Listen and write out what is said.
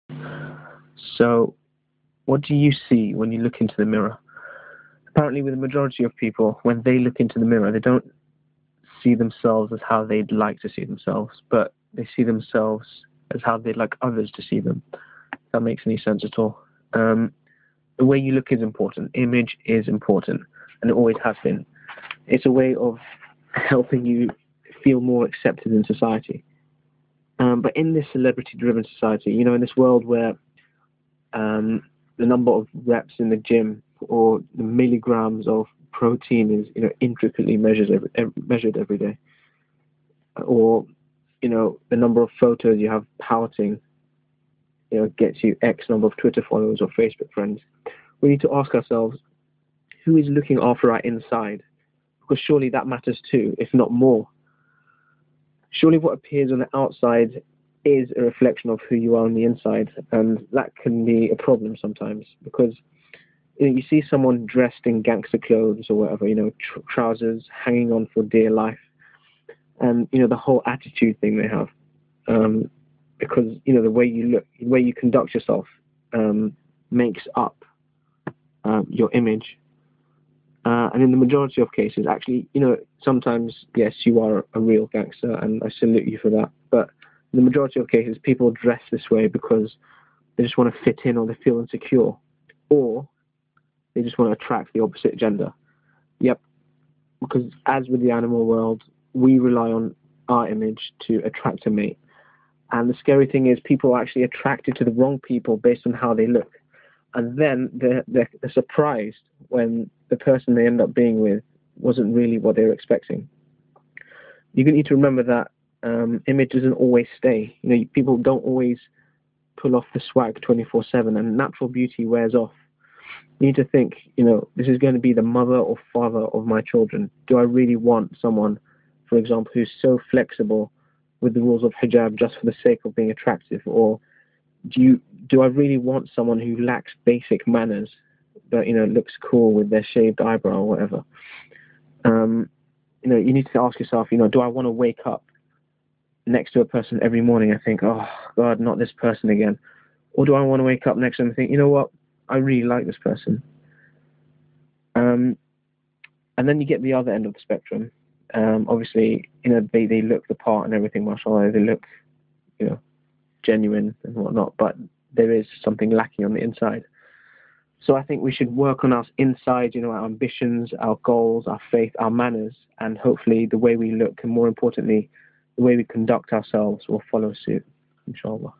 So, what do you see when you look into the mirror? Apparently, with the majority of people, when they look into the mirror, they don't see themselves as how they'd like to see themselves, but they see themselves as how they'd like others to see them. If that makes any sense at all. Um, the way you look is important. Image is important, and it always has been. It's a way of helping you feel more accepted in society. But in this celebrity-driven society, in this world where um, the number of reps in the gym or the milligrams of protein is, intricately measured every day, or the number of photos you have pouting, gets you X number of Twitter followers or Facebook friends. We need to ask ourselves, who is looking after our inside? Because surely that matters too, if not more. Surely what appears on the outside is a reflection of who you are on the inside, and that can be a problem sometimes because you see someone dressed in gangster clothes or whatever, trousers hanging on for dear life, and the whole attitude thing they have, because the way you look, the way you conduct yourself, makes up your image. And in the majority of cases, actually, sometimes, yes, you are a real gangster, and I salute you for that. But in the majority of cases, people dress this way because they just want to fit in or they feel insecure, or they just want to attract the opposite gender. Yep, because as with the animal world, we rely on our image to attract a mate. And the scary thing is people are actually attracted to the wrong people based on how they look. And then they're surprised when the person they end up being with wasn't really what they were expecting. You need to remember that image doesn't always stay. People don't always pull off the swag 24/7, and natural beauty wears off. You need to think, this is going to be the mother or father of my children. Do I really want someone, for example, who's so flexible with the rules of hijab just for the sake of being attractive? Or do I really want someone who lacks basic manners but looks cool with their shaved eyebrow or whatever? You need to ask yourself, do I want to wake up next to a person every morning and think, oh God, not this person again? Or do I want to wake up next to them and think, you know what, I really like this person? And then you get the other end of the spectrum. Obviously, they look the part and everything, mashallah, they look, genuine and whatnot, but there is something lacking on the inside. So I think we should work on us inside, our ambitions, our goals, our faith, our manners, and hopefully the way we look, and more importantly, the way we conduct ourselves will follow suit, inshallah.